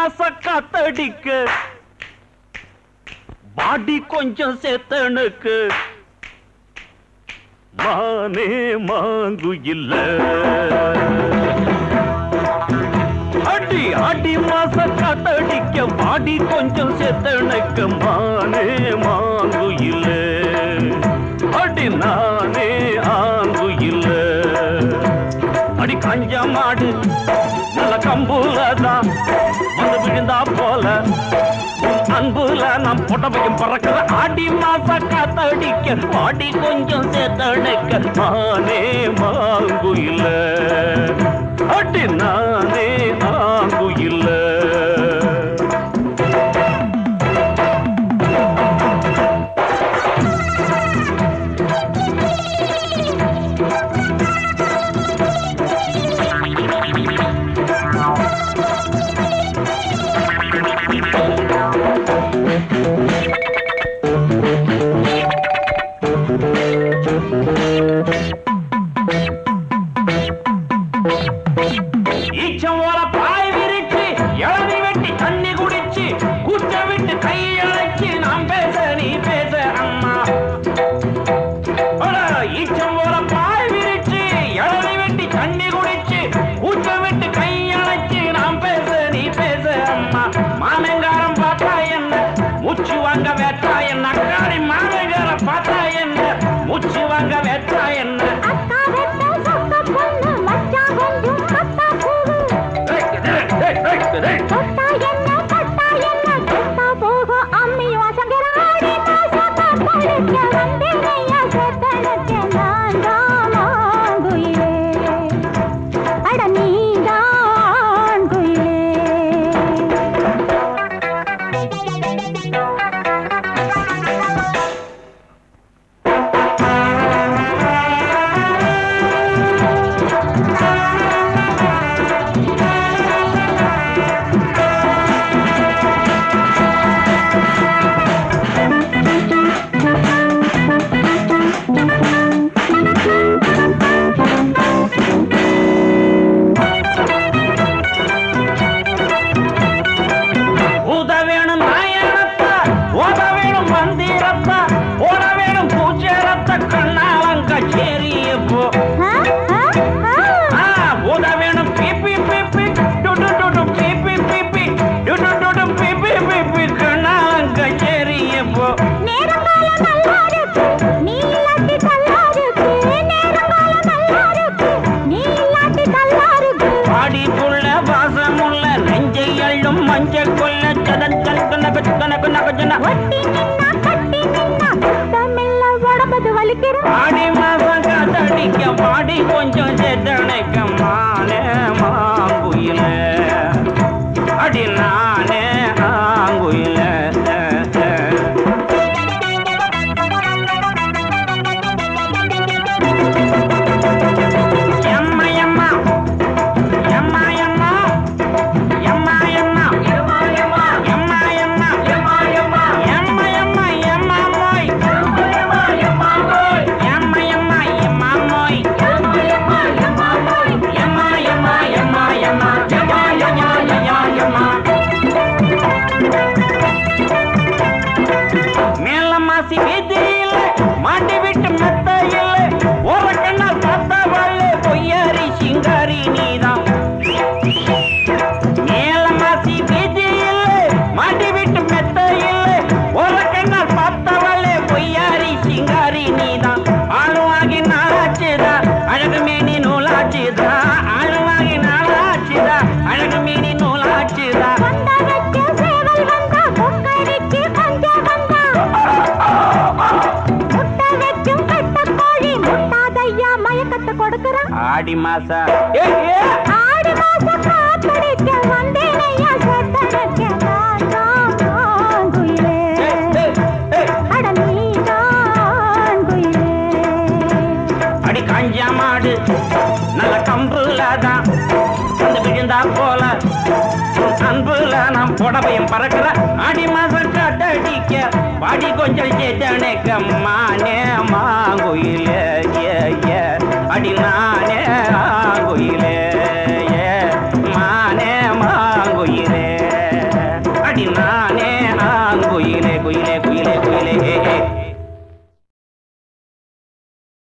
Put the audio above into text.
மாச காத்தடிக்க பாடி கொஞ்சம் சேத்தனுக்கு மானே மாங்கு இல்ல அடி அடி மாச காத்தடிக்க பாடி கொஞ்சம் சேத்தனுக்கு மானே மாங்கு இல்ல அடி நானே ஆங்கு இல்ல அடி கஞ்ச மாடு நல்ல கம்புலதான் வந்து விழுந்தா போல அன்புல நாம் புடவையும் பறக்கிற ஆடி மாச காத்தடிக்க பாடி கொஞ்சம் சேத்தடிக்க நானே மாங்கு இல்ல அடி நானே ஆங்கு இல்ல ஈச்சம் போல பாய் விரிச்சு இளநி வெட்டி தண்ணி குடிச்சு கூச்ச விட்டு கையழைச்சு நாம் பேச நீ பேச அம்மா ஈச்சம் போல பாய் விரிச்சு இளநி வெட்டி தண்ணி குடிச்சு கூச்ச விட்டு கையழைச்சு நாம் பேச நீ பேச அம்மா மாமங்காரம் பார்த்தா என்ன மூச்சு வாங்க வேட்டா என்ன அக்காடி மாமங்காரம் பார்த்தா என்ன மூச்சு வாங்க வேட்டா என்ன ஆடி மாசம் காத்தடிக்க பாடி கொஞ்சம் சேத்தனைக்க மானே மாங்குயில அடி நானே ஆங்குயில ஆடி மாசா ஆடி மாசா காத்தடிக்க வந்தேனையா சேத்தனைக்க குயிலே அட நீதான் குயிலே அடி காஞ்சா மாடு நல்ல கம்புலதான் வந்து விழுந்தா போல அன்புல நாம் புடவையும் பறக்கிற ஆடி மாசம் காத்தடிக்க பாடி கொஞ்சம் சேத்தனைக்க மானே மாங்குயிலே